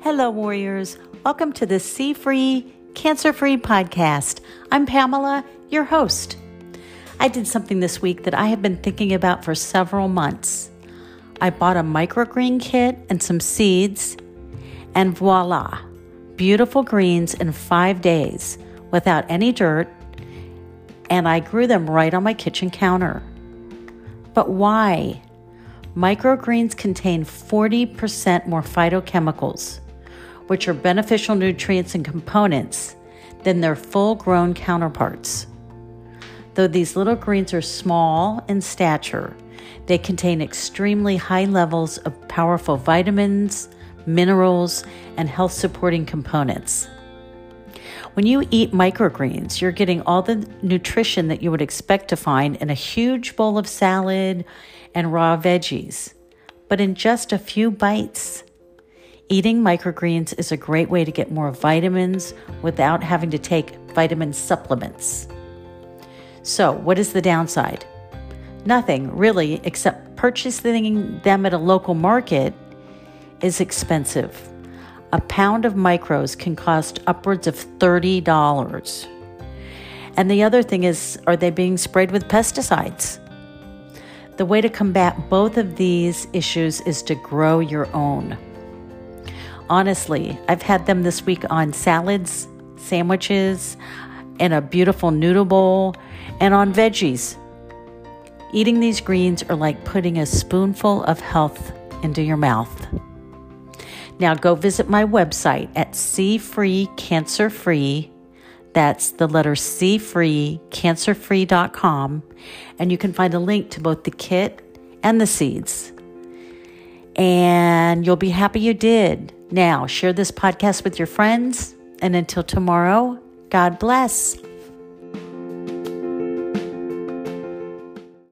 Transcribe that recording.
Hello, warriors. Welcome to the C-Free, Cancer-Free podcast. I'm Pamela, your host. I did something this week that I have been thinking about for several months. I bought a microgreen kit and some seeds, and voila, beautiful greens in 5 days without any dirt, and I grew them right on my kitchen counter. But why? Microgreens contain 40% more phytochemicals, which are beneficial nutrients and components, than their full-grown counterparts. Though these little greens are small in stature, they contain extremely high levels of powerful vitamins, minerals, and health-supporting components. When you eat microgreens, you're getting all the nutrition that you would expect to find in a huge bowl of salad and raw veggies, but in just a few bites. Eating microgreens is a great way to get more vitamins without having to take vitamin supplements. So, what is the downside? Nothing, really, except purchasing them at a local market is expensive. A pound of micros can cost upwards of $30. And the other thing is, are they being sprayed with pesticides? The way to combat both of these issues is to grow your own. Honestly, I've had them this week on salads, sandwiches, in a beautiful noodle bowl, and on veggies. Eating these greens are like putting a spoonful of health into your mouth. Now go visit my website at C-Free Cancer Free. That's the letter C-Free, cancerfree.com. And you can find a link to both the kit and the seeds. And you'll be happy you did. Now, share this podcast with your friends. And until tomorrow, God bless.